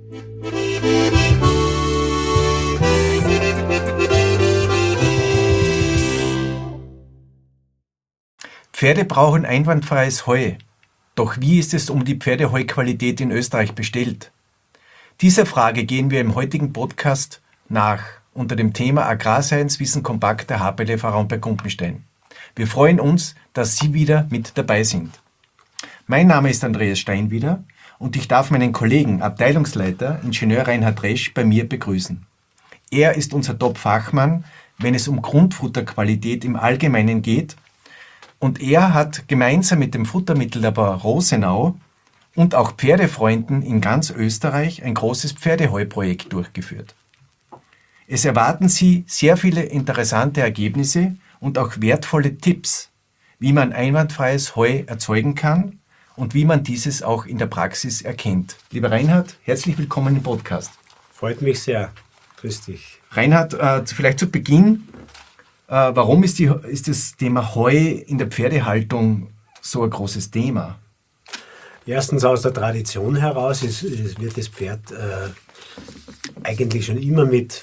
Pferde brauchen einwandfreies Heu. Doch wie ist es um die Pferdeheuqualität in Österreich bestellt? Dieser Frage gehen wir im heutigen Podcast nach, unter dem Thema Agrarscience Wissen kompakt der HPLV Raumberg-Gumpenstein. Wir freuen uns, dass Sie wieder mit dabei sind. Mein Name ist Andreas Steinwieder und ich darf meinen Kollegen, Abteilungsleiter, Ingenieur Reinhard Resch, bei mir begrüßen. Er ist unser Top-Fachmann, wenn es um Grundfutterqualität im Allgemeinen geht, und er hat gemeinsam mit dem Futtermittellabor Rosenau und auch Pferdefreunden in ganz Österreich ein großes Pferdeheuprojekt durchgeführt. Es erwarten Sie sehr viele interessante Ergebnisse und auch wertvolle Tipps, wie man einwandfreies Heu erzeugen kann und wie man dieses auch in der Praxis erkennt. Lieber Reinhard, herzlich willkommen im Podcast. Freut mich sehr. Grüß dich. Reinhard, vielleicht zu Beginn, warum ist das Thema Heu in der Pferdehaltung so ein großes Thema? Erstens aus der Tradition heraus wird das Pferd eigentlich schon immer mit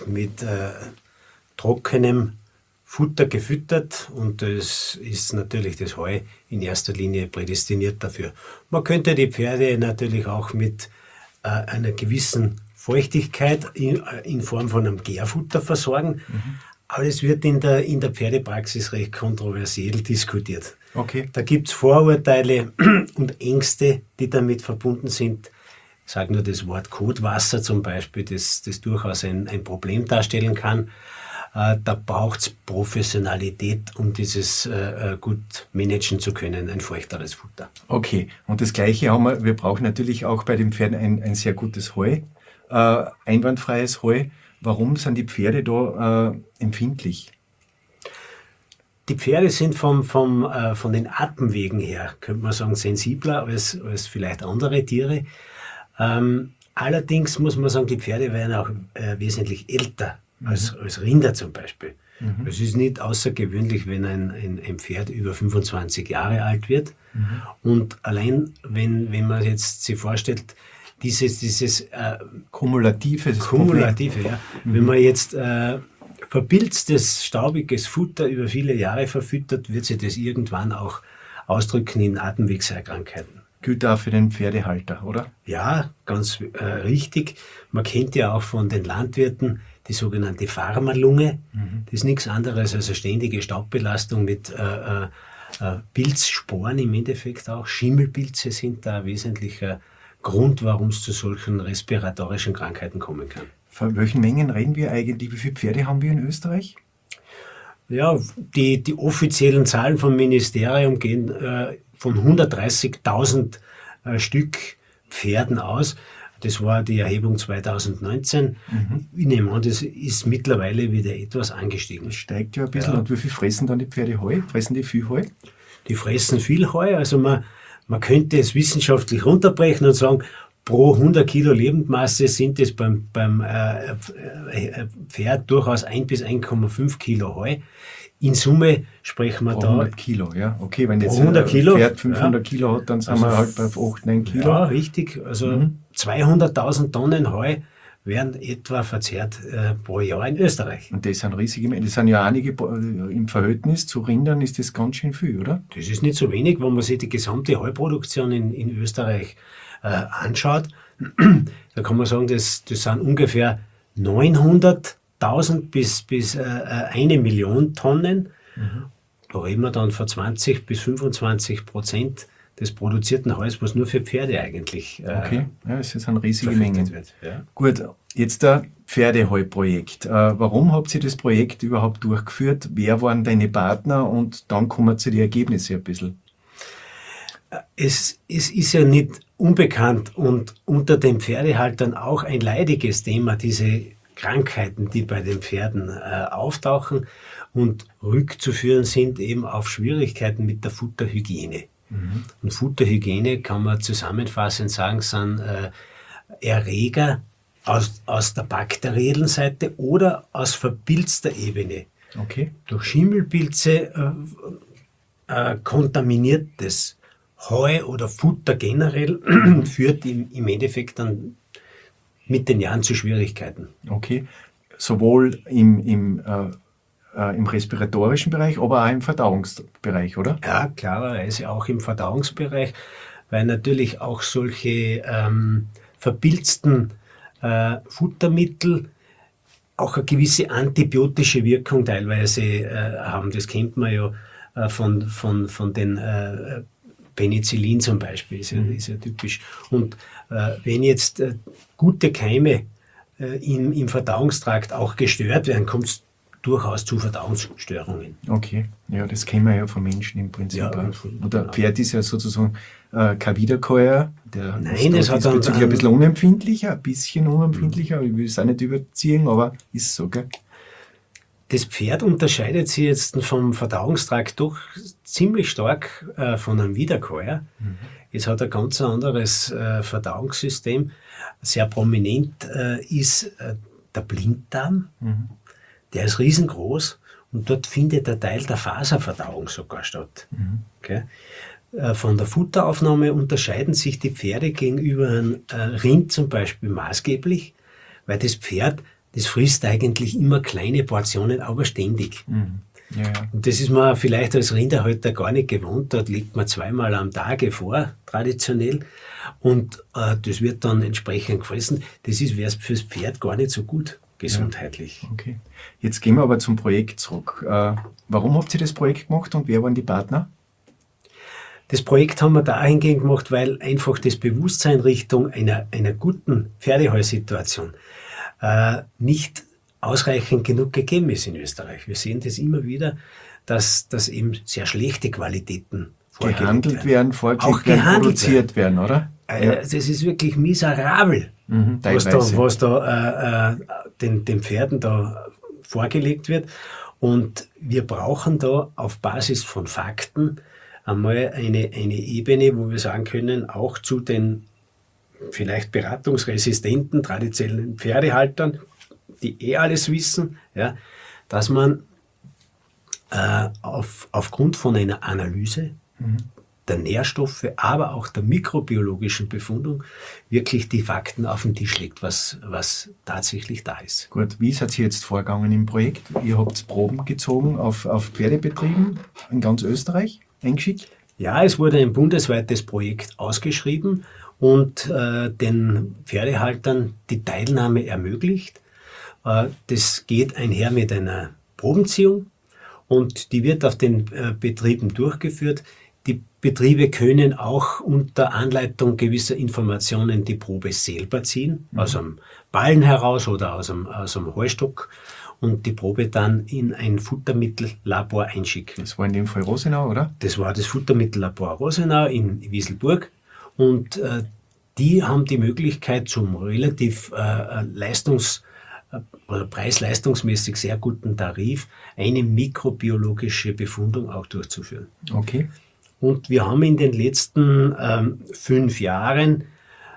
trockenem Futter gefüttert und das ist natürlich das Heu in erster Linie prädestiniert dafür. Man könnte die Pferde natürlich auch mit einer gewissen Feuchtigkeit in Form von einem Gärfutter versorgen, aber es wird in der Pferdepraxis recht kontroversiell diskutiert. Okay. Da gibt es Vorurteile und Ängste, die damit verbunden sind. Ich sage nur das Wort Kotwasser zum Beispiel, das durchaus ein Problem darstellen kann. Da braucht es Professionalität, um dieses gut managen zu können, ein feuchteres Futter. Okay, und das Gleiche haben wir brauchen natürlich auch bei den Pferden ein sehr gutes Heu, einwandfreies Heu. Warum sind die Pferde da empfindlich? Die Pferde sind von den Atemwegen her, könnte man sagen, sensibler als vielleicht andere Tiere. Allerdings muss man sagen, die Pferde werden auch wesentlich älter als Rinder zum Beispiel. Es ist nicht außergewöhnlich, wenn ein Pferd über 25 Jahre alt wird. Und allein, wenn man jetzt sich vorstellt, dieses Kumulative, ja. Wenn man jetzt verpilztes, staubiges Futter über viele Jahre verfüttert, wird sich das irgendwann auch ausdrücken in Atemwegserkrankheiten. Gilt auch für den Pferdehalter, oder? Ja, ganz richtig. Man kennt ja auch von den Landwirten die sogenannte Pharmalunge. Das ist nichts anderes als eine ständige Staubbelastung mit Pilzsporen im Endeffekt auch. Schimmelpilze sind da ein wesentlicher Grund, warum es zu solchen respiratorischen Krankheiten kommen kann. Von welchen Mengen reden wir eigentlich? Wie viele Pferde haben wir in Österreich? Ja, die offiziellen Zahlen vom Ministerium gehen von 130.000 Stück Pferden aus. Das war die Erhebung 2019. Ich nehme an, das ist mittlerweile wieder etwas angestiegen. Das steigt ja ein bisschen. Ja. Und wie viel fressen dann die Pferde Heu? Fressen die viel Heu? Die fressen viel Heu. Also man könnte es wissenschaftlich runterbrechen und sagen, pro 100 Kilo Lebendmasse sind es beim Pferd durchaus 1 bis 1,5 Kilo Heu. In Summe sprechen wir pro da... 100 Kilo, ja. Okay, wenn jetzt 100 Kilo, ein Pferd 500 Kilo hat, dann sind wir halt bei 8, 9 Kilo. Ja, richtig. Also 200.000 Tonnen Heu werden etwa verzehrt pro Jahr in Österreich. Und das sind riesige Mengen. Das sind ja einige, im Verhältnis zu Rindern ist das ganz schön viel, oder? Das ist nicht so wenig, wenn man sich die gesamte Heuproduktion in Österreich anschaut. Da kann man sagen, das sind ungefähr 900.000 bis 1 Million Tonnen. Da reden wir dann von 20 bis 25% des produzierten Heus, was nur für Pferde eigentlich okay, ja, das sind riesige Mengen. Wird. Ja. Gut, jetzt das Pferdeheuprojekt. Warum habt ihr das Projekt überhaupt durchgeführt? Wer waren deine Partner? Und dann kommen zu den Ergebnissen ein bisschen. Es ist ja nicht unbekannt und unter den Pferdehaltern auch ein leidiges Thema, diese Krankheiten, die bei den Pferden auftauchen und rückzuführen sind eben auf Schwierigkeiten mit der Futterhygiene. Und Futterhygiene kann man zusammenfassend sagen, sind Erreger aus der bakteriellen Seite oder aus verpilzter Ebene. Okay. Durch Schimmelpilze kontaminiertes Heu oder Futter generell führt im Endeffekt dann mit den Jahren zu Schwierigkeiten. Okay. Sowohl im respiratorischen Bereich, aber auch im Verdauungsbereich, oder? Ja, klarerweise auch im Verdauungsbereich, weil natürlich auch solche verpilzten Futtermittel auch eine gewisse antibiotische Wirkung teilweise haben. Das kennt man ja von den Penicillin zum Beispiel, ist ja typisch. Und wenn jetzt gute Keime im Verdauungstrakt auch gestört werden, kommt es durchaus zu Verdauungsstörungen. Okay, ja, das kennen wir ja von Menschen im Prinzip. Ja, und der Pferd ist ja sozusagen kein Wiederkäuer. Der Nein, ist das hat diesbezüglich ein bisschen unempfindlicher, aber ich will es auch nicht überziehen, aber ist so, gell? Das Pferd unterscheidet sich jetzt vom Verdauungstrakt doch ziemlich stark von einem Wiederkäuer. Es hat ein ganz anderes Verdauungssystem. Sehr prominent ist der Blinddarm. Der ist riesengroß und dort findet ein Teil der Faserverdauung sogar statt. Okay? Von der Futteraufnahme unterscheiden sich die Pferde gegenüber einem Rind zum Beispiel maßgeblich, weil das Pferd, das frisst eigentlich immer kleine Portionen, aber ständig. Ja. Und das ist man vielleicht als Rinderhalter gar nicht gewohnt. Dort legt man 2-mal am Tage vor, traditionell. Und das wird dann entsprechend gefressen. Das ist fürs Pferd gar nicht so gut, gesundheitlich. Ja. Okay. Jetzt gehen wir aber zum Projekt zurück. Warum habt ihr das Projekt gemacht und wer waren die Partner? Das Projekt haben wir dahingehend gemacht, weil einfach das Bewusstsein Richtung einer guten Pferdeheusituation nicht ausreichend genug gegeben ist in Österreich. Wir sehen das immer wieder, dass eben sehr schlechte Qualitäten gehandelt werden, vorgelegt werden, produziert werden, oder? Das ist wirklich miserabel, was da den Pferden da vorgelegt wird. Und wir brauchen da auf Basis von Fakten einmal eine Ebene, wo wir sagen können, auch zu den vielleicht beratungsresistenten, traditionellen Pferdehaltern, die alles wissen, ja, dass man aufgrund von einer Analyse der Nährstoffe, aber auch der mikrobiologischen Befundung wirklich die Fakten auf den Tisch legt, was tatsächlich da ist. Gut, wie seid ihr jetzt vorgegangen im Projekt? Ihr habt Proben gezogen auf Pferdebetrieben in ganz Österreich eingeschickt? Ja, es wurde ein bundesweites Projekt ausgeschrieben und den Pferdehaltern die Teilnahme ermöglicht. Das geht einher mit einer Probenziehung und die wird auf den Betrieben durchgeführt. Die Betriebe können auch unter Anleitung gewisser Informationen die Probe selber ziehen, aus einem Ballen heraus oder aus einem Heustock und die Probe dann in ein Futtermittellabor einschicken. Das war in dem Fall Rosenau, oder? Das war das Futtermittellabor Rosenau in Wieselburg und die haben die Möglichkeit zum relativ oder preis-leistungsmäßig sehr guten Tarif eine mikrobiologische Befundung auch durchzuführen. Okay. Und wir haben in den letzten 5 Jahren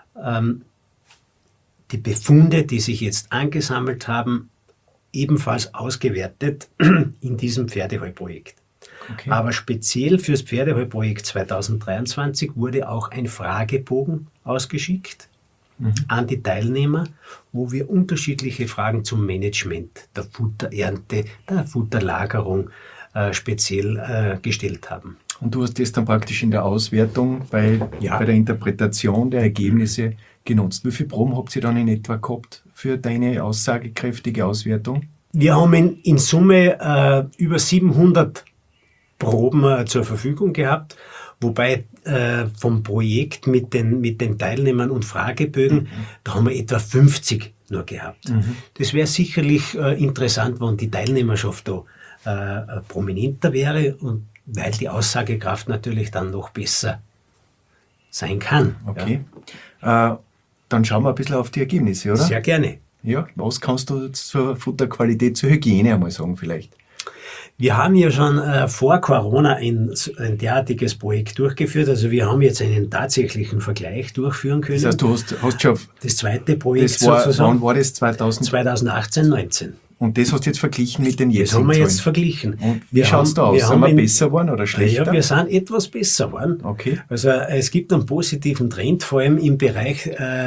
die Befunde, die sich jetzt angesammelt haben, ebenfalls ausgewertet in diesem Pferdeheuprojekt. Okay. Aber speziell fürs Pferdeheuprojekt 2023 wurde auch ein Fragebogen ausgeschickt an die Teilnehmer, wo wir unterschiedliche Fragen zum Management der Futterernte, der Futterlagerung speziell gestellt haben. Und du hast das dann praktisch in der Auswertung bei der Interpretation der Ergebnisse genutzt. Wie viele Proben habt ihr dann in etwa gehabt für deine aussagekräftige Auswertung? Wir haben in Summe über 700 Proben zur Verfügung gehabt, wobei vom Projekt mit den Teilnehmern und Fragebögen, da haben wir etwa 50 nur gehabt. Das wäre sicherlich interessant, wenn die Teilnehmerschaft da prominenter wäre und weil die Aussagekraft natürlich dann noch besser sein kann. Okay. Ja. Dann schauen wir ein bisschen auf die Ergebnisse, oder? Sehr gerne. Ja, was kannst du zur Futterqualität, zur Hygiene einmal sagen vielleicht? Wir haben ja schon vor Corona ein derartiges Projekt durchgeführt. Also wir haben jetzt einen tatsächlichen Vergleich durchführen können. Das heißt, du hast schon... Das zweite Projekt wann war das? 2018, 19. Und das hast du jetzt verglichen mit den jetzigen Das haben wir jetzt verglichen. Und wie schaut es da aus? Sind wir besser geworden oder schlechter? Ja, wir sind etwas besser geworden. Okay. Also es gibt einen positiven Trend, vor allem im Bereich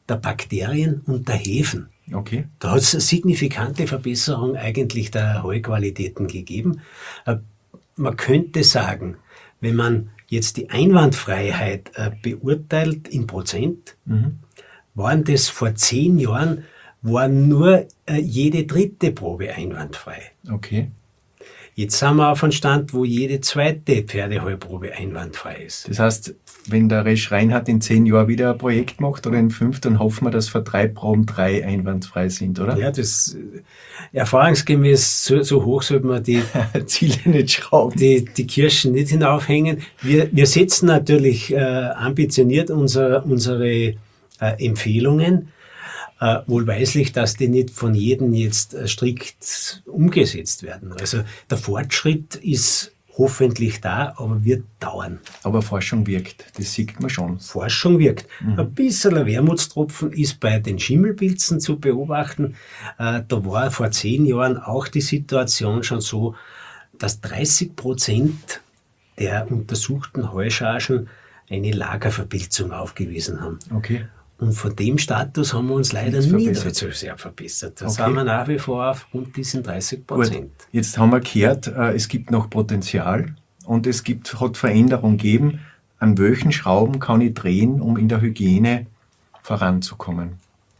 der Bakterien und der Hefen. Okay. Da hat es eine signifikante Verbesserung eigentlich der Heuqualitäten gegeben. Man könnte sagen, wenn man jetzt die Einwandfreiheit beurteilt in Prozent, waren das vor 10 Jahren nur jede dritte Probe einwandfrei. Okay. Jetzt sind wir auf einem Stand, wo jede zweite Pferdeheuprobe einwandfrei ist. Das heißt, wenn der Resch Reinhardt in 10 Jahren wieder ein Projekt macht oder in 5, dann hoffen wir, dass für 3 Proben 3 einwandfrei sind, oder? Ja, das erfahrungsgemäß so hoch sollte man die Ziele nicht schrauben. Die Kirschen nicht hinaufhängen. Wir setzen natürlich ambitioniert unsere Empfehlungen, wohlweislich, dass die nicht von jedem jetzt strikt umgesetzt werden. Also der Fortschritt ist hoffentlich da, aber wird dauern. Aber Forschung wirkt, das sieht man schon. Forschung wirkt. Ein bisschen ein Wermutstropfen ist bei den Schimmelpilzen zu beobachten. Da war vor 10 Jahren auch die Situation schon so, dass 30% der untersuchten Heuschargen eine Lagerverpilzung aufgewiesen haben. Okay. Und von dem Status haben wir uns leider nicht so sehr verbessert. Da sind wir nach wie vor auf rund diesen 30%. Gut. Jetzt haben wir gehört, es gibt noch Potenzial und hat Veränderung gegeben. An welchen Schrauben kann ich drehen, um in der Hygiene voranzukommen?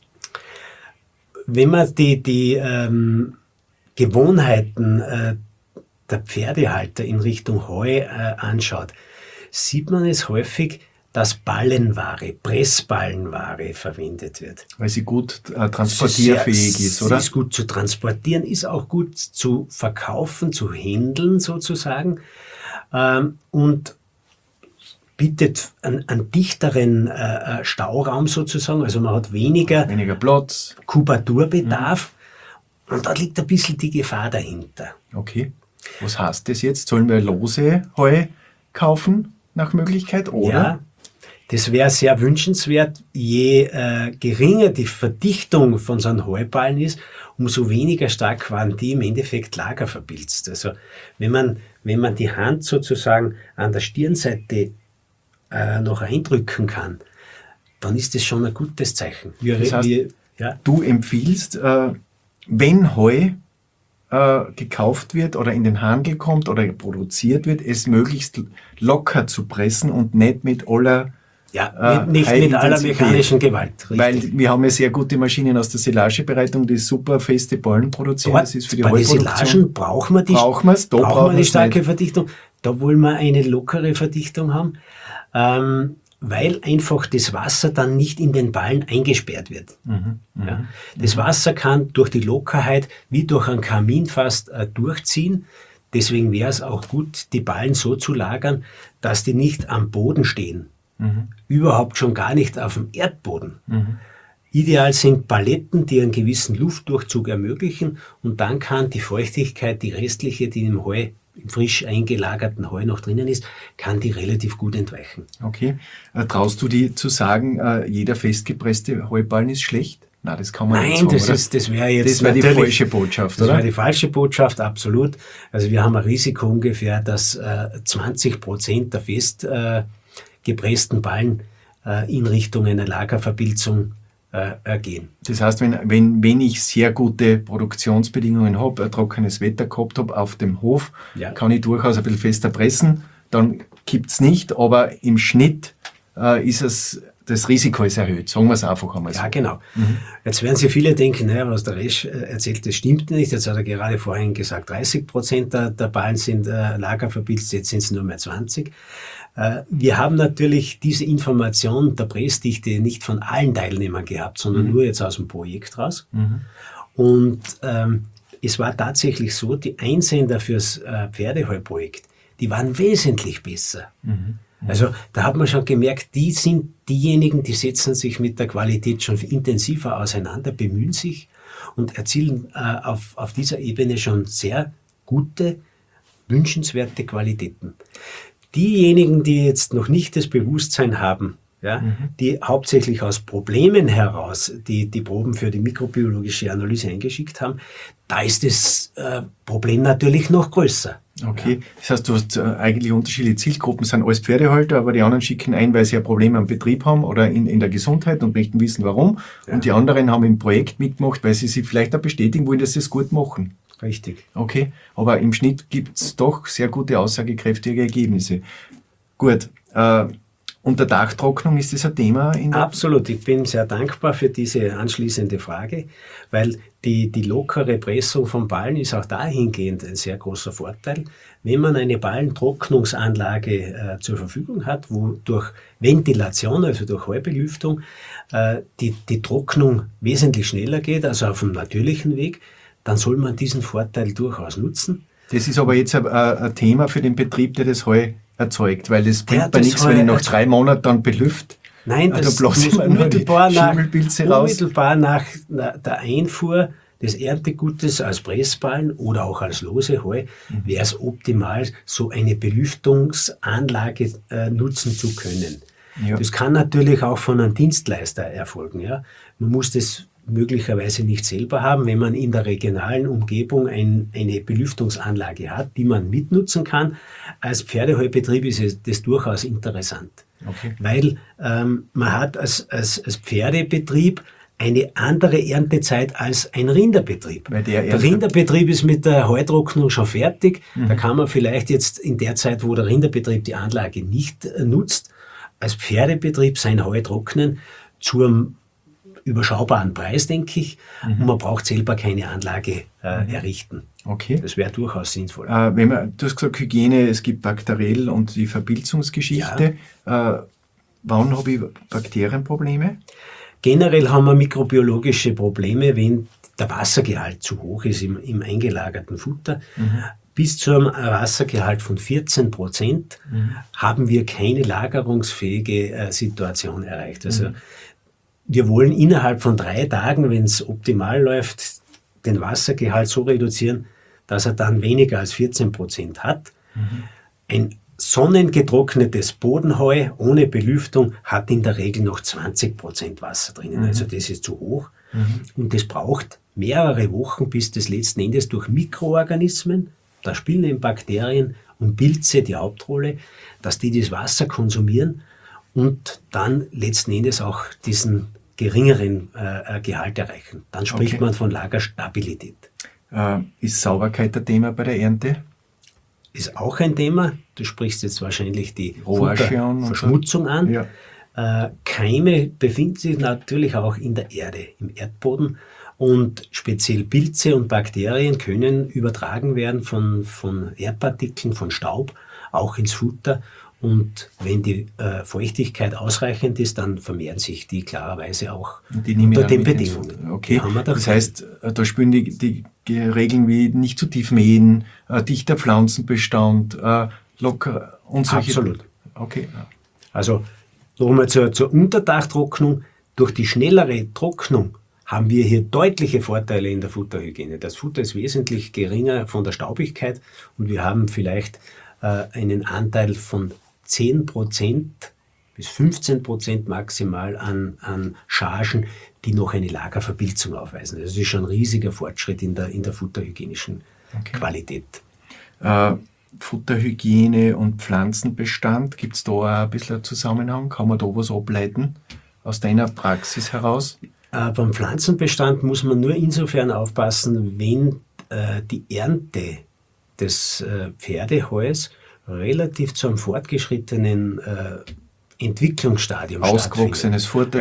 Wenn man die Gewohnheiten der Pferdehalter in Richtung Heu anschaut, sieht man es häufig, dass Ballenware, Pressballenware verwendet wird. Weil sie gut transportierfähig ist, oder? Sie ist gut zu transportieren, ist auch gut zu verkaufen, zu handeln sozusagen und bietet einen dichteren Stauraum sozusagen, also man hat weniger Platz, Kubaturbedarf und da liegt ein bisschen die Gefahr dahinter. Okay. Was heißt das jetzt? Sollen wir lose Heu kaufen nach Möglichkeit, oder? Ja, das wäre sehr wünschenswert. Je geringer die Verdichtung von so einem Heuballen ist, umso weniger stark waren die im Endeffekt lagerverpilzt. Also wenn man die Hand sozusagen an der Stirnseite noch eindrücken kann, dann ist das schon ein gutes Zeichen. Das heißt, du empfiehlst, wenn Heu gekauft wird oder in den Handel kommt oder produziert wird, es möglichst locker zu pressen und nicht mit aller nicht mit aller mechanischen Gewalt. Richtig. Weil wir haben ja sehr gute Maschinen aus der Silagebereitung, die super feste Ballen produzieren. Das ist für die bei den Silagen brauchen wir die starke Verdichtung. Da wollen wir eine lockere Verdichtung haben, weil einfach das Wasser dann nicht in den Ballen eingesperrt wird. Das Wasser kann durch die Lockerheit wie durch einen Kamin fast durchziehen. Deswegen wäre es auch gut, die Ballen so zu lagern, dass die nicht am Boden stehen. Überhaupt schon gar nicht auf dem Erdboden. Ideal sind Paletten, die einen gewissen Luftdurchzug ermöglichen und dann kann die Feuchtigkeit, die restliche, die im Heu, im frisch eingelagerten Heu noch drinnen ist, kann die relativ gut entweichen. Okay. Traust du dir zu sagen, jeder festgepresste Heuballen ist schlecht? Nein, das kann man nicht sagen, das wäre jetzt die falsche Botschaft, oder? Das wäre die falsche Botschaft, absolut. Also wir haben ein Risiko ungefähr, dass 20% der festgepressten Ballen in Richtung einer Lagerverpilzung gehen. Das heißt, wenn ich sehr gute Produktionsbedingungen habe, ein trockenes Wetter gehabt habe auf dem Hof, kann ich durchaus ein bisschen fester pressen, dann kippt es nicht, aber im Schnitt das Risiko ist erhöht, sagen wir es einfach einmal so. Ja, genau. Jetzt werden sich viele denken, naja, was der Resch erzählt, das stimmt nicht. Jetzt hat er gerade vorhin gesagt, 30% der Ballen sind lagerverpilzt, jetzt sind es nur mehr 20%. Wir haben natürlich diese Information der Pressdichte nicht von allen Teilnehmern gehabt, sondern nur jetzt aus dem Projekt raus. Und es war tatsächlich so, die Einsender fürs Pferdeheuprojekt, die waren wesentlich besser. Also da hat man schon gemerkt, die sind diejenigen, die setzen sich mit der Qualität schon intensiver auseinander, bemühen sich und erzielen auf dieser Ebene schon sehr gute, wünschenswerte Qualitäten. Diejenigen, die jetzt noch nicht das Bewusstsein haben, ja, die hauptsächlich aus Problemen heraus die Proben für die mikrobiologische Analyse eingeschickt haben, da ist das Problem natürlich noch größer. Okay, das heißt, du hast eigentlich unterschiedliche Zielgruppen, sind alles Pferdehalter, aber die anderen schicken ein, weil sie ein Problem am Betrieb haben oder in der Gesundheit und möchten wissen, warum. Ja. Und die anderen haben im Projekt mitgemacht, weil sie sich vielleicht auch bestätigen wollen, dass sie es gut machen. Richtig. Okay, aber im Schnitt gibt es doch sehr gute, aussagekräftige Ergebnisse. Gut, Unterdachtrocknung, ist das ein Thema? Absolut, ich bin sehr dankbar für diese anschließende Frage, weil die lockere Pressung von Ballen ist auch dahingehend ein sehr großer Vorteil. Wenn man eine Ballentrocknungsanlage zur Verfügung hat, wo durch Ventilation, also durch Heubelüftung, die Trocknung wesentlich schneller geht, also auf dem natürlichen Weg, dann soll man diesen Vorteil durchaus nutzen. Das ist aber jetzt ein Thema für den Betrieb, der das Heu erzeugt, weil das bringt bei nichts, wenn ich nach 3 Monaten dann belüft. Nein, das muss unmittelbar nach der Einfuhr des Erntegutes als Pressballen oder auch als lose Heu wäre es optimal, so eine Belüftungsanlage nutzen zu können. Ja. Das kann natürlich auch von einem Dienstleister erfolgen. Ja. Man muss das möglicherweise nicht selber haben, wenn man in der regionalen Umgebung eine Belüftungsanlage hat, die man mitnutzen kann. Als Pferdeheubetrieb ist das durchaus interessant, weil man hat als Pferdebetrieb eine andere Erntezeit als ein Rinderbetrieb. Der Rinderbetrieb ist mit der Heutrocknung schon fertig. Da kann man vielleicht jetzt in der Zeit, wo der Rinderbetrieb die Anlage nicht nutzt, als Pferdebetrieb sein Heu trocknen zum überschaubaren Preis, denke ich, und man braucht selber keine Anlage errichten. Okay. Das wäre durchaus sinnvoll. Du hast gesagt, Hygiene, es gibt bakteriell und die Verpilzungsgeschichte. Ja. Wann habe ich Bakterienprobleme? Generell haben wir mikrobiologische Probleme, wenn der Wassergehalt zu hoch ist im eingelagerten Futter. Bis zu einem Wassergehalt von 14% haben wir keine lagerungsfähige Situation erreicht. Also wir wollen innerhalb von 3 Tagen, wenn es optimal läuft, den Wassergehalt so reduzieren, dass er dann weniger als 14% hat. Ein sonnengetrocknetes Bodenheu ohne Belüftung hat in der Regel noch 20% Wasser drinnen. Also das ist zu hoch. Und das braucht mehrere Wochen, bis das letzten Endes durch Mikroorganismen, da spielen eben Bakterien und Pilze die Hauptrolle, dass die das Wasser konsumieren und dann letzten Endes auch diesen geringeren Gehalt erreichen. Dann spricht man von Lagerstabilität. Ist Sauberkeit ein Thema bei der Ernte? Ist auch ein Thema. Du sprichst jetzt wahrscheinlich die Verschmutzung an. Ja. Keime befinden sich natürlich auch in der Erde, im Erdboden. Und speziell Pilze und Bakterien können übertragen werden von Erdpartikeln, von Staub, auch ins Futter. Und wenn die Feuchtigkeit ausreichend ist, dann vermehren sich die klarerweise auch unter den Bedingungen. Okay, das heißt, da spielen die Regeln wie nicht zu tief mähen, dichter Pflanzenbestand, locker und solche. Absolut. Okay. Also nochmal zur Unterdachtrocknung. Durch die schnellere Trocknung haben wir hier deutliche Vorteile in der Futterhygiene. Das Futter ist wesentlich geringer von der Staubigkeit und wir haben vielleicht einen Anteil von 10% bis 15% maximal an Chargen, die noch eine Lagerverpilzung aufweisen. Das ist schon ein riesiger Fortschritt in der futterhygienischen Qualität. Futterhygiene und Pflanzenbestand, gibt es da auch ein bisschen einen Zusammenhang? Kann man da was ableiten aus deiner Praxis heraus? Beim Pflanzenbestand muss man nur insofern aufpassen, wenn die Ernte des Pferdeheus relativ zu einem fortgeschrittenen Entwicklungsstadium ausgewachsenes Futter,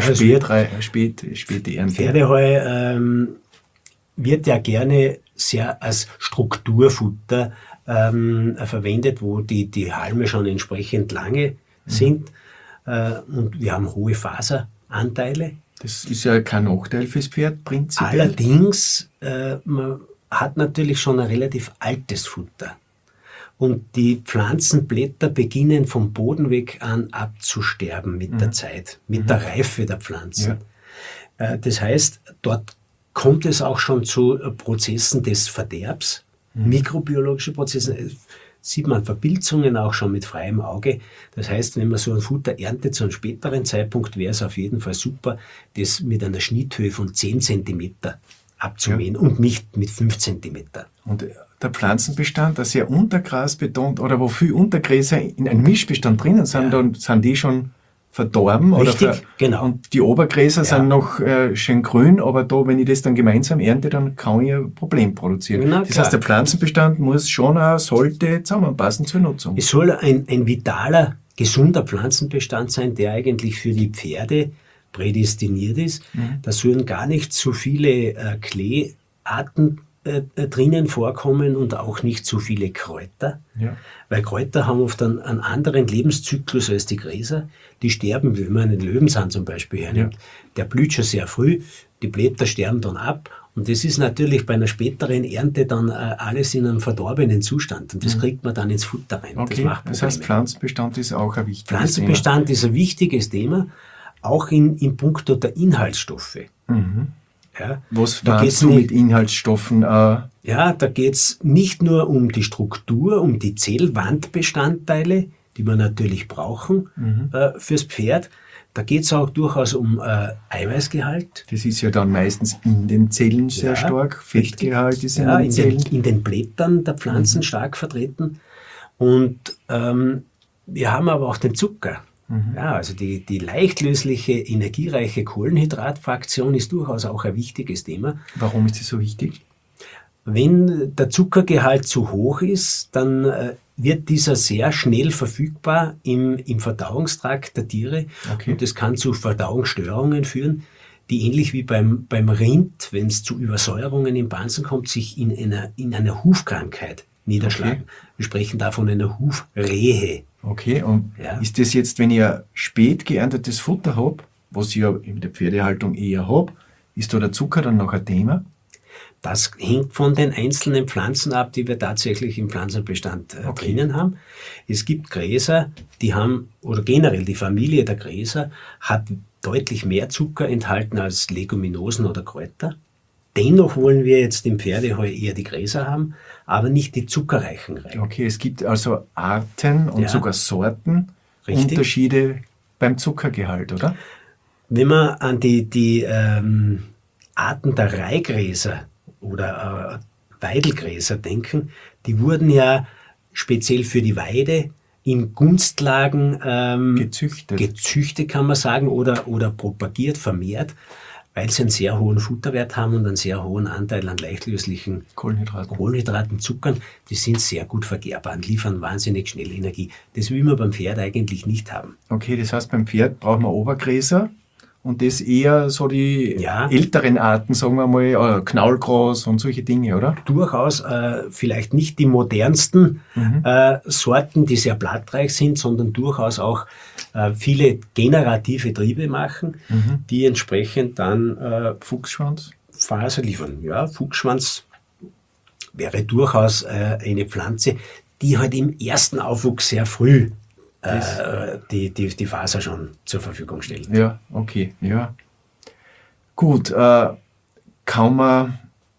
späte Ernte. Pferdeheu wird ja gerne sehr als Strukturfutter verwendet, wo die Halme schon entsprechend lange sind und wir haben hohe Faseranteile. Das ist ja kein Nachteil fürs Pferd prinzipiell. Allerdings, man hat natürlich schon ein relativ altes Futter. Und die Pflanzenblätter beginnen vom Boden weg an abzusterben mit der Zeit, mit der Reife der Pflanzen. Ja. Das heißt, dort kommt es auch schon zu Prozessen des Verderbs, mikrobiologische Prozesse. sieht man Verpilzungen auch schon mit freiem Auge. Das heißt, wenn man so ein Futter erntet zu einem späteren Zeitpunkt, wäre es auf jeden Fall super, das mit einer Schnitthöhe von 10 Zentimeter abzumähen und nicht mit 5 Zentimeter. Und der Pflanzenbestand, der sehr untergrasbetont oder wo viel Untergräser in einem Mischbestand drinnen sind, dann sind die schon verdorben. Richtig, genau. Und die Obergräser sind noch schön grün, aber da, wenn ich das dann gemeinsam ernte, dann kann ich ein Problem produzieren. Genau, das heißt, der Pflanzenbestand muss schon auch, sollte zusammenpassen zur Nutzung. Es soll ein vitaler, gesunder Pflanzenbestand sein, der eigentlich für die Pferde prädestiniert ist. Da sollen gar nicht so viele Kleearten drinnen vorkommen und auch nicht so viele Kräuter. Ja. Weil Kräuter haben oft einen anderen Lebenszyklus als die Gräser. Die sterben, wenn man einen Löwenzahn zum Beispiel hernimmt. Der blüht schon sehr früh, die Blätter sterben dann ab. Und das ist natürlich bei einer späteren Ernte dann alles in einem verdorbenen Zustand. Und das kriegt man dann ins Futter rein. Okay, das heißt, Pflanzenbestand ist auch ein wichtiges Pflanzenbestand ist ein wichtiges Thema, auch in puncto der Inhaltsstoffe. Ja, was meinst du mit Inhaltsstoffen? Ja, da geht's nicht nur um die Struktur, um die Zellwandbestandteile, die wir natürlich brauchen fürs Pferd. Da geht's auch durchaus um Eiweißgehalt. Das ist ja dann meistens in den Zellen sehr stark. Fettgehalt ist in den Zellen. In den Blättern der Pflanzen stark vertreten. Und wir haben aber auch den Zucker. Ja, also die leichtlösliche, energiereiche Kohlenhydratfraktion ist durchaus auch ein wichtiges Thema. Warum ist das so wichtig? Wenn der Zuckergehalt zu hoch ist, dann wird dieser sehr schnell verfügbar im Verdauungstrakt der Tiere. Okay. Und das kann zu Verdauungsstörungen führen, die ähnlich wie beim Rind, wenn es zu Übersäuerungen im Pansen kommt, sich in einer Hufkrankheit niederschlagen. Okay. Wir sprechen da von einer Hufrehe. Okay, und ist das jetzt, wenn ich ein spät geerntetes Futter habe, was ich ja in der Pferdehaltung eher habe, ist da der Zucker dann noch ein Thema? Das hängt von den einzelnen Pflanzen ab, die wir tatsächlich im Pflanzenbestand drinnen haben. Es gibt Gräser, die haben, oder generell die Familie der Gräser hat deutlich mehr Zucker enthalten als Leguminosen oder Kräuter. Dennoch wollen wir jetzt im Pferdeheu eher die Gräser haben, aber nicht die zuckerreichen Reihen. Okay, es gibt also Arten und sogar Sorten, Richtig. Unterschiede beim Zuckergehalt, oder? Wenn man an die Arten der Reihgräser oder Weidelgräser denken, die wurden ja speziell für die Weide in Gunstlagen gezüchtet, kann man sagen, oder propagiert, vermehrt, weil sie einen sehr hohen Futterwert haben und einen sehr hohen Anteil an leichtlöslichen Kohlenhydraten, Zuckern. Die sind sehr gut vergehrbar und liefern wahnsinnig schnell Energie. Das will man beim Pferd eigentlich nicht haben. Okay, das heißt, beim Pferd brauchen wir Obergräser und das eher so die älteren Arten, sagen wir mal, Knaulgras und solche Dinge, oder? Durchaus vielleicht nicht die modernsten Sorten, die sehr blattreich sind, sondern durchaus auch viele generative Triebe machen, die entsprechend dann Fuchsschwanz-Faser liefern. Ja, Fuchsschwanz wäre durchaus eine Pflanze, die halt im ersten Aufwuchs sehr früh die Faser schon zur Verfügung stellt. Ja, okay, ja. Gut, kann man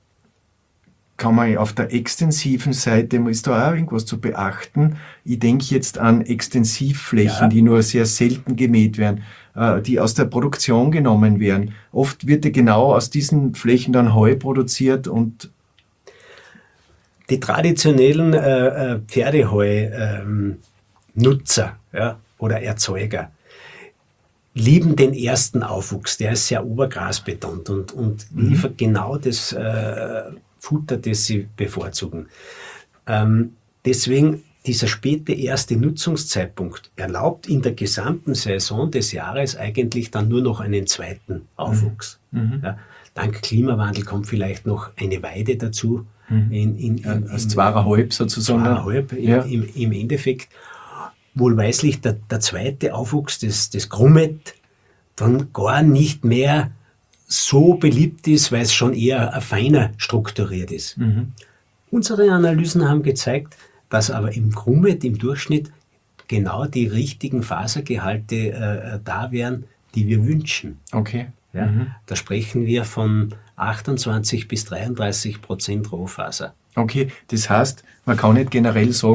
auf der extensiven Seite, ist da auch irgendwas zu beachten? Ich denke jetzt an Extensivflächen, die nur sehr selten gemäht werden, die aus der Produktion genommen werden. Oft wird ja genau aus diesen Flächen dann Heu produziert und die traditionellen Pferdeheu-Nutzer oder Erzeuger lieben den ersten Aufwuchs, der ist sehr obergrasbetont und liefert genau das Futter, das sie bevorzugen. Deswegen dieser späte erste Nutzungszeitpunkt erlaubt in der gesamten Saison des Jahres eigentlich dann nur noch einen zweiten Aufwuchs. Ja, dank Klimawandel kommt vielleicht noch eine Weide dazu. Als zweieinhalb sozusagen. Zweieinhalb im Endeffekt. Wohlweislich der zweite Aufwuchs des Grummet dann gar nicht mehr so beliebt ist, weil es schon eher feiner strukturiert ist. Unsere Analysen haben gezeigt, dass aber im Grummet im Durchschnitt genau die richtigen Fasergehalte da wären, die wir wünschen. Okay. Ja, da sprechen wir von 28 bis 33% Rohfaser. Okay, das heißt, man kann nicht generell sagen,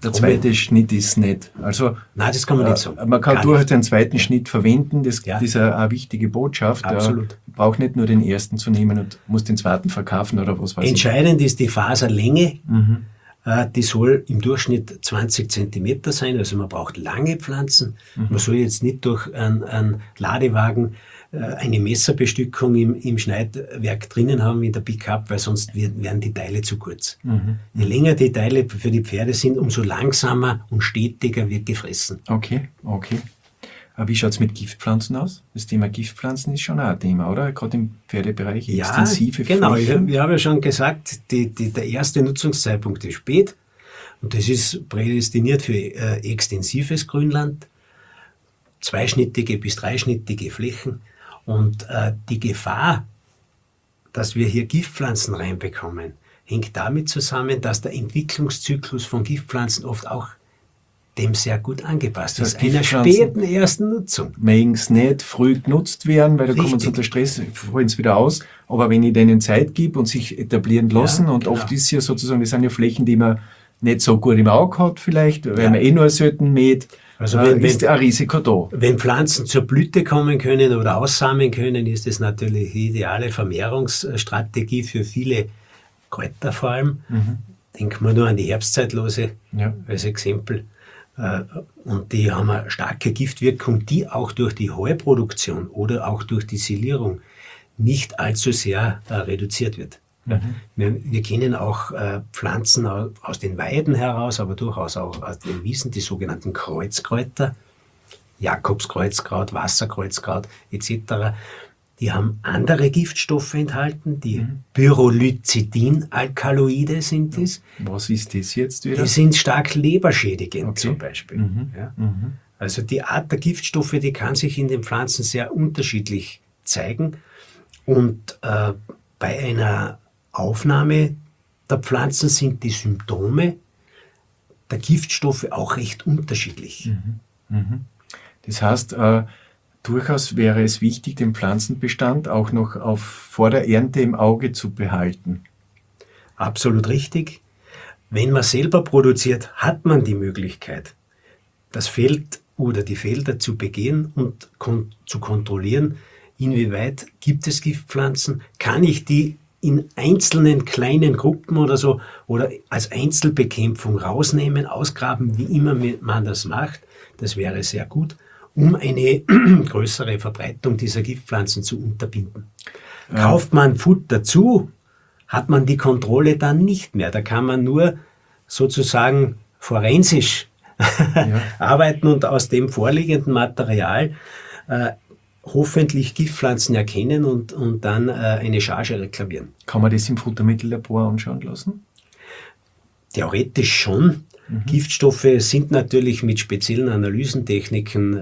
der zweite Schnitt ist nicht. Also, nein, das kann man nicht sagen. Man kann durchaus den zweiten Schnitt verwenden, das ist eine wichtige Botschaft. Absolut. Braucht nicht nur den ersten zu nehmen und muss den zweiten verkaufen oder was weiß ich. Entscheidend ist die Faserlänge. Die soll im Durchschnitt 20 Zentimeter sein, also man braucht lange Pflanzen. Man soll jetzt nicht durch einen Ladewagen eine Messerbestückung im Schneidwerk drinnen haben wie in der Pickup, weil sonst werden die Teile zu kurz. Je länger die Teile für die Pferde sind, umso langsamer und stetiger wird gefressen. Okay. Aber wie schaut es mit Giftpflanzen aus? Das Thema Giftpflanzen ist schon auch ein Thema, oder? Gerade im Pferdebereich, extensive genau. Flächen. Ich habe ja schon gesagt, der erste Nutzungszeitpunkt ist spät und das ist prädestiniert für extensives Grünland, zweischnittige bis dreischnittige Flächen und die Gefahr, dass wir hier Giftpflanzen reinbekommen, hängt damit zusammen, dass der Entwicklungszyklus von Giftpflanzen oft auch dem sehr gut angepasst ist. Einer späten ersten Nutzung. Mögen es nicht früh genutzt werden, weil da kommen sie unter Stress, fallen sie wieder aus. Aber wenn ich denen Zeit gebe und sich etablieren lassen, und oft ist ja sozusagen, das sind ja Flächen, die man nicht so gut im Auge hat vielleicht, weil man nur selten mäht, also ist ein Risiko da. Wenn Pflanzen zur Blüte kommen können oder aussamen können, ist das natürlich die ideale Vermehrungsstrategie für viele Kräuter vor allem. Denken wir nur an die Herbstzeitlose als Exempel. Und die haben eine starke Giftwirkung, die auch durch die Heuproduktion oder auch durch die Silierung nicht allzu sehr reduziert wird. Wir kennen auch Pflanzen aus den Weiden heraus, aber durchaus auch aus den Wiesen, die sogenannten Kreuzkräuter, Jakobskreuzkraut, Wasserkreuzkraut etc., die haben andere Giftstoffe enthalten, die Pyrrolizidin-Alkaloide sind es. Was ist das jetzt wieder? Die sind stark leberschädigend zum Beispiel. Also die Art der Giftstoffe, die kann sich in den Pflanzen sehr unterschiedlich zeigen. Und bei einer Aufnahme der Pflanzen sind die Symptome der Giftstoffe auch recht unterschiedlich. Das heißt, durchaus wäre es wichtig, den Pflanzenbestand auch noch vor der Ernte im Auge zu behalten. Absolut richtig. Wenn man selber produziert, hat man die Möglichkeit, das Feld oder die Felder zu begehen und zu kontrollieren, inwieweit gibt es Giftpflanzen, kann ich die in einzelnen kleinen Gruppen oder so oder als Einzelbekämpfung rausnehmen, ausgraben, wie immer man das macht. Das wäre sehr gut, um eine größere Verbreitung dieser Giftpflanzen zu unterbinden. Kauft man Futter zu, hat man die Kontrolle dann nicht mehr. Da kann man nur sozusagen forensisch arbeiten und aus dem vorliegenden Material hoffentlich Giftpflanzen erkennen und dann eine Charge reklamieren. Kann man das im Futtermittellabor anschauen lassen? Theoretisch schon. Giftstoffe sind natürlich mit speziellen Analysentechniken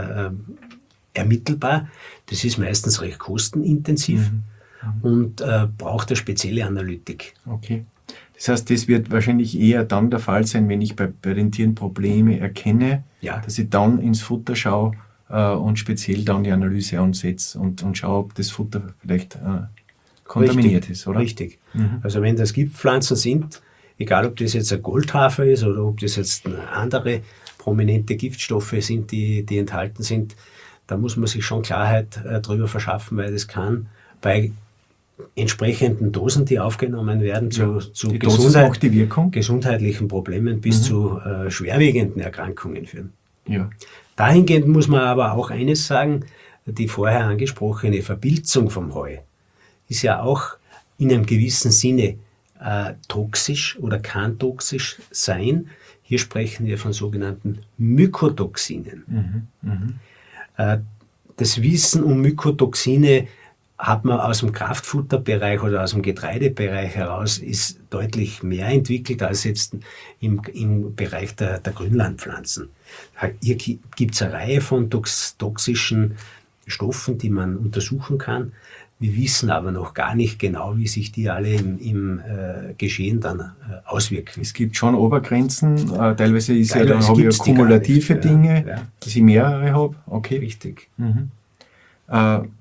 ermittelbar. Das ist meistens recht kostenintensiv und braucht eine spezielle Analytik. Okay. Das heißt, das wird wahrscheinlich eher dann der Fall sein, wenn ich bei den Tieren Probleme erkenne, dass ich dann ins Futter schaue und speziell dann die Analyse ansetze und schaue, ob das Futter vielleicht kontaminiert ist, oder? Richtig. Also wenn das Giftpflanzen sind, egal ob das jetzt ein Goldhafer ist oder ob das jetzt andere prominente Giftstoffe sind, die enthalten sind, da muss man sich schon Klarheit darüber verschaffen, weil das kann bei entsprechenden Dosen, die aufgenommen werden, zu gesundheitlichen Problemen bis zu schwerwiegenden Erkrankungen führen. Ja. Dahingehend muss man aber auch eines sagen, die vorher angesprochene Verpilzung vom Heu ist ja auch in einem gewissen Sinne toxisch oder kann toxisch sein. Hier sprechen wir von sogenannten Mykotoxinen. Das Wissen um Mykotoxine hat man aus dem Kraftfutterbereich oder aus dem Getreidebereich heraus ist deutlich mehr entwickelt als jetzt im Bereich der Grünlandpflanzen. Hier gibt es eine Reihe von toxischen Stoffen, die man untersuchen kann. Wir wissen aber noch gar nicht genau, wie sich die alle im Geschehen dann auswirken. Es gibt schon Obergrenzen, teilweise habe ich kumulative Dinge, dass ich mehrere habe. Okay. Richtig.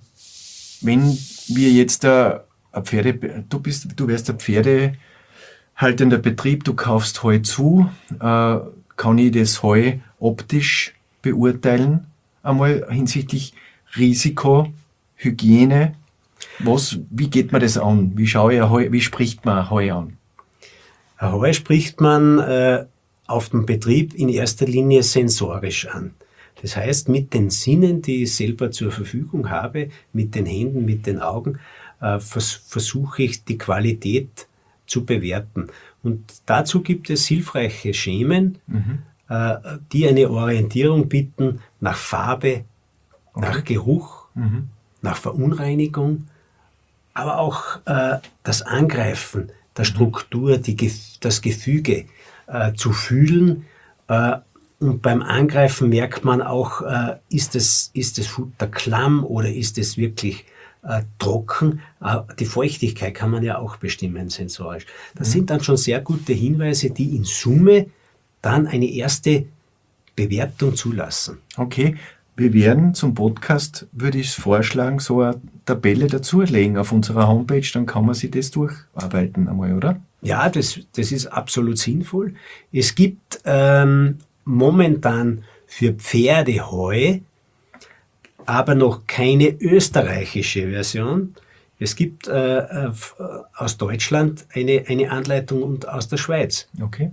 Wenn wir jetzt du wärst ein haltender Betrieb, du kaufst Heu zu, kann ich das Heu optisch beurteilen? Einmal hinsichtlich Risiko, Hygiene. Wie geht man das an? Wie spricht man Heu an? Ein Heu spricht man auf dem Betrieb in erster Linie sensorisch an. Das heißt, mit den Sinnen, die ich selber zur Verfügung habe, mit den Händen, mit den Augen, versuche ich die Qualität zu bewerten. Und dazu gibt es hilfreiche Schemen, die eine Orientierung bieten nach Farbe, nach Geruch, nach Verunreinigung, aber auch das Angreifen der Struktur, das Gefüge zu fühlen. Und beim Angreifen merkt man auch, ist das Futter klamm oder ist es wirklich trocken. Die Feuchtigkeit kann man ja auch bestimmen sensorisch. Das sind dann schon sehr gute Hinweise, die in Summe dann eine erste Bewertung zulassen. Okay, wir werden zum Podcast, würde ich vorschlagen, so eine Tabelle dazulegen auf unserer Homepage, dann kann man sich das durcharbeiten einmal, oder? Ja, das ist absolut sinnvoll. Es gibt momentan für Pferde Heu, aber noch keine österreichische Version. Es gibt aus Deutschland eine Anleitung und aus der Schweiz. Okay.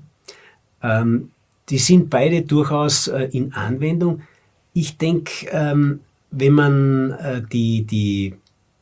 Die sind beide durchaus in Anwendung. Ich denke, wenn man die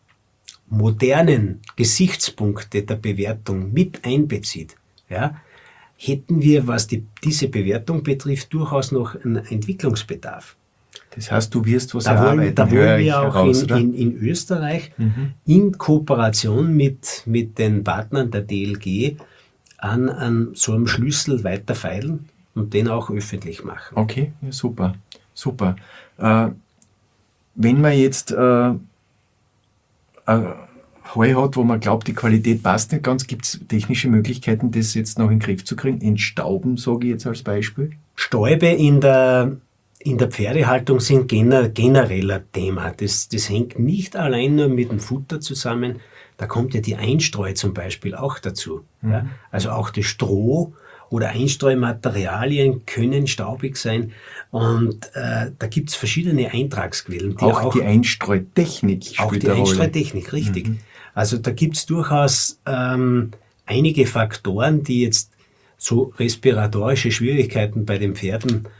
modernen Gesichtspunkte der Bewertung mit einbezieht, ja, hätten wir, was diese Bewertung betrifft, durchaus noch einen Entwicklungsbedarf. Das heißt, du wirst was erarbeiten. Da wollen wir auch in Österreich in Kooperation mit den Partnern der DLG an so einem Schlüssel weiter feilen und den auch öffentlich machen. Okay, ja, super. Super. Wenn man jetzt Heu hat, wo man glaubt, die Qualität passt nicht ganz, gibt es technische Möglichkeiten, das jetzt noch in den Griff zu kriegen? Entstauben, sage ich jetzt als Beispiel. Stäube in der Pferdehaltung sind genereller Thema. Das hängt nicht allein nur mit dem Futter zusammen. Da kommt ja die Einstreu zum Beispiel auch dazu. Ja? Also auch das Stroh oder Einstreumaterialien können staubig sein. Und da gibt es verschiedene Eintragsquellen. Auch die Einstreutechnik spielt auch die Einstreutechnik, richtig. Also da gibt es durchaus einige Faktoren, die jetzt so respiratorische Schwierigkeiten bei den Pferden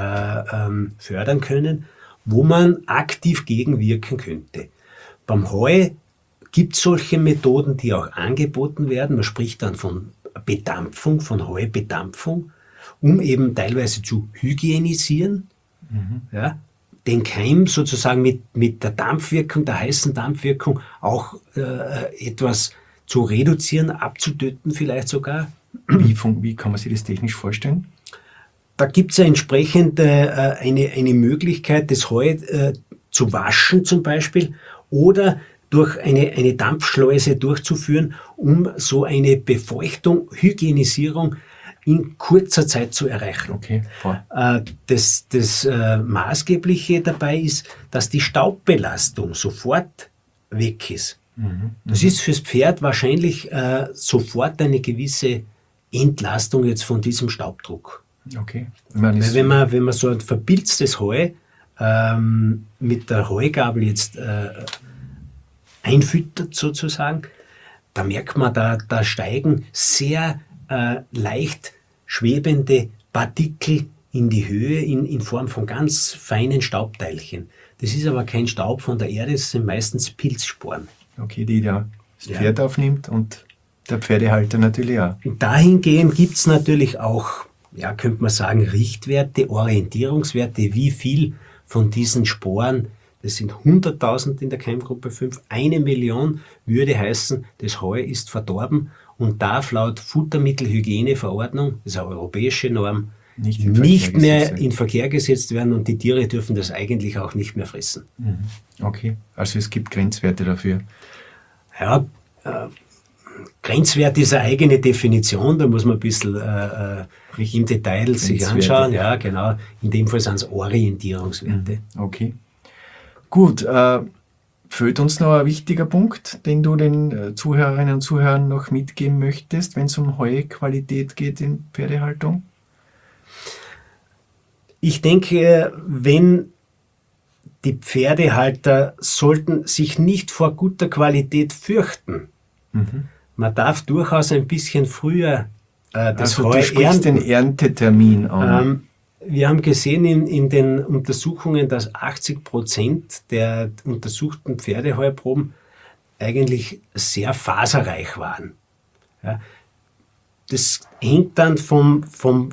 fördern können, wo man aktiv gegenwirken könnte. Beim Heu gibt es solche Methoden, die auch angeboten werden. Man spricht dann von Bedampfung, von Heubedampfung, um eben teilweise zu hygienisieren, ja, den Keim sozusagen mit der Dampfwirkung, der heißen Dampfwirkung auch etwas zu reduzieren, abzutöten vielleicht sogar. Wie kann man sich das technisch vorstellen? Da gibt es ja entsprechend eine Möglichkeit, das Heu zu waschen zum Beispiel oder durch eine Dampfschleuse durchzuführen, um so eine Befeuchtung, Hygienisierung in kurzer Zeit zu erreichen. Okay. Das Maßgebliche dabei ist, dass die Staubbelastung sofort weg ist. Das ist fürs Pferd wahrscheinlich sofort eine gewisse Entlastung jetzt von diesem Staubdruck. Okay. Weil wenn man so ein verpilztes Heu mit der Heugabel jetzt einfüttert sozusagen, da merkt man, da steigen sehr leicht schwebende Partikel in die Höhe in Form von ganz feinen Staubteilchen. Das ist aber kein Staub von der Erde, das sind meistens Pilzsporen. Okay, die das Pferd aufnimmt und der Pferdehalter natürlich auch. Dahingehend gibt es natürlich auch, ja, könnte man sagen, Richtwerte, Orientierungswerte, wie viel von diesen Sporen, das sind 100.000 in der Keimgruppe 5, 1 Million würde heißen, das Heu ist verdorben und darf laut Futtermittelhygieneverordnung, das ist eine europäische Norm, nicht mehr in Verkehr gesetzt werden und die Tiere dürfen das eigentlich auch nicht mehr fressen. Okay, also es gibt Grenzwerte dafür. Ja, Grenzwert ist eine eigene Definition, da muss man ein bisschen im Detail sich anschauen. Ja, genau. In dem Fall sind es Orientierungswerte. Okay. Gut, Fehlt uns noch ein wichtiger Punkt, den du den Zuhörerinnen und Zuhörern noch mitgeben möchtest, wenn es um Heuqualität geht in Pferdehaltung? Ich denke, die Pferdehalter sollten sich nicht vor guter Qualität fürchten. Man darf durchaus ein bisschen früher das Also Heu du sprichst ernten. den Erntetermin an. Wir haben gesehen in den Untersuchungen, dass 80% der untersuchten Pferdeheuproben eigentlich sehr faserreich waren. Ja, das hängt dann vom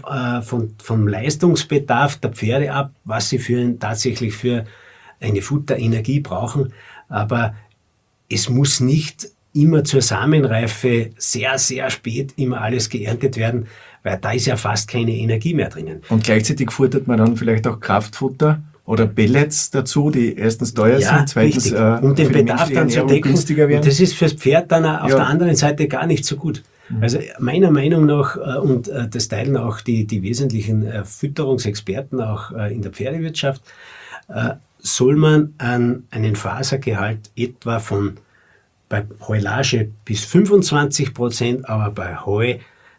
Leistungsbedarf der Pferde ab, was sie tatsächlich für eine Futterenergie brauchen. Aber es muss nicht immer zur Samenreife sehr, sehr spät immer alles geerntet werden, weil da ist ja fast keine Energie mehr drinnen. Und gleichzeitig futtert man dann vielleicht auch Kraftfutter oder Pellets dazu, die erstens teuer sind, zweitens um den für die Bedarf menschliche dann zu Ernährung decken. günstiger werden. Und das ist fürs Pferd dann auf der anderen Seite gar nicht so gut. Also meiner Meinung nach, und das teilen auch die wesentlichen Fütterungsexperten auch in der Pferdewirtschaft, soll man einen Fasergehalt etwa bei Heulage bis 25%, aber bei Heu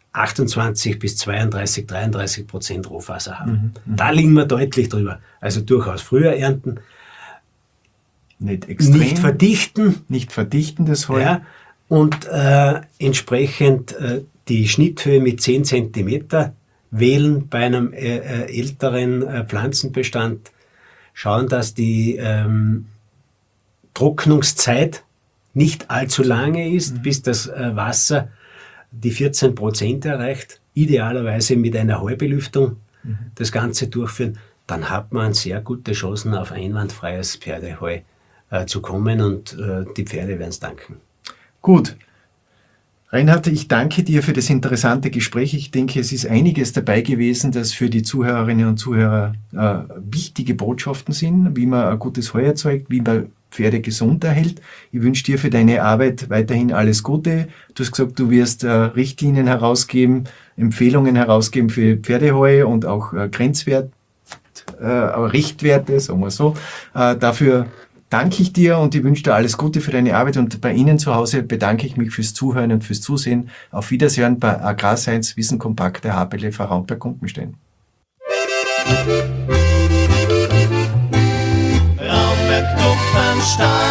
28 bis 32, 33% Rohfaser haben. Da liegen wir deutlich drüber. Also durchaus früher ernten, Nicht extrem, nicht verdichten, das Heu. ja, und entsprechend die Schnitthöhe mit 10 cm wählen bei einem älteren Pflanzenbestand. Schauen, dass die Trocknungszeit nicht allzu lange ist, bis das Wasser die 14% erreicht. Idealerweise mit einer Heubelüftung das Ganze durchführen. Dann hat man sehr gute Chancen, auf einwandfreies Pferdeheu zu kommen und die Pferde werden es danken. Gut. Reinhard, ich danke dir für das interessante Gespräch. Ich denke, es ist einiges dabei gewesen, das für die Zuhörerinnen und Zuhörer wichtige Botschaften sind, wie man ein gutes Heu erzeugt, wie man Pferde gesund erhält. Ich wünsche dir für deine Arbeit weiterhin alles Gute. Du hast gesagt, du wirst Richtlinien herausgeben, Empfehlungen herausgeben für Pferdeheu und auch Richtwerte, sagen wir so. Dafür danke ich dir und ich wünsche dir alles Gute für deine Arbeit, und bei Ihnen zu Hause bedanke ich mich fürs Zuhören und fürs Zusehen. Auf Wiedersehen bei Agrarscience Wissen Kompakt der HPLV Raumberg-Gumpenstein. Raumberg-Gumpenstein.